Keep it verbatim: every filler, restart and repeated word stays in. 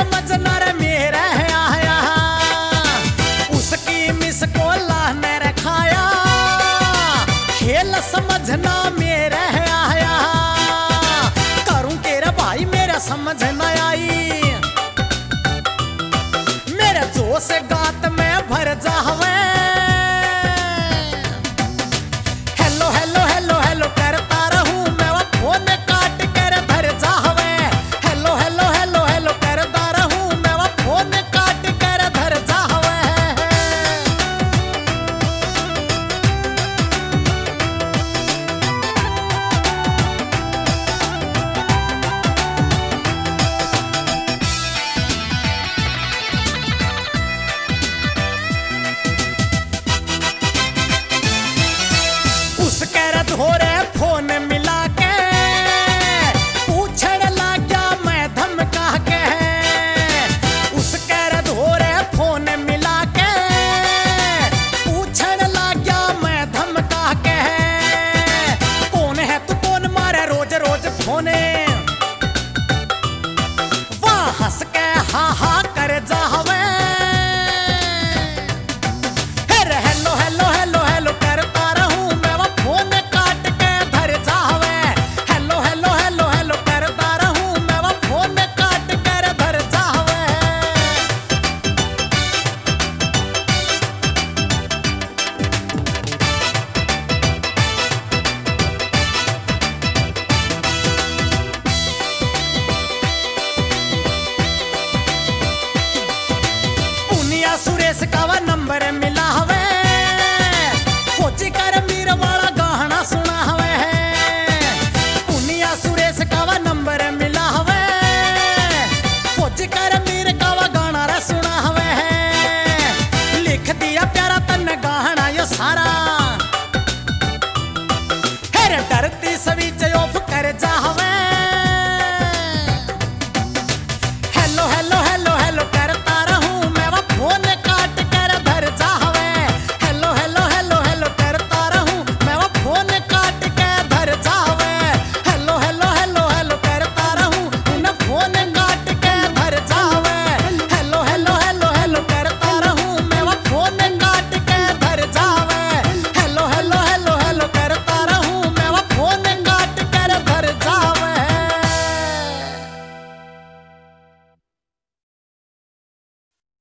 समझना रे मेरे आया, उसकी मिस को लाने रखाया, खेल समझना मेरे आया, करूं तेरा भाई मेरा समझ न आई, मेरे जोश गात में भर जावे, हेलो हेलो हेलो हेलो करता रहूं मैं वो फोन काट कर धर जावे, हेलो हेलो हेलो हेलो करता रहूं मैं वो फोन काट कर धर जावे। उसके रद हो रहे फोन मिला के पूछने लग गया मैं धमका के, उसके रद हो रहे फोन मिला के पूछने लग गया मैं धमका के, कौन है तू कौन मारे रोज रोज फोने, वाह हंस के हा हा कर जावे, हेलो हेलो हेलो हेलो करता रहूं मैं वो फोन काट के धर जावे, हेलो हेलो हेलो हेलो करता रहूं मैं वो फोन काट कर धर जावे। पुनिया सुरेश का वो नंबर मिला हवे, फौजी कर मीर वाला गाना सुना हवे, पुनिया सुरेश का वो नंबर मिला हवे, फौजी कर मीर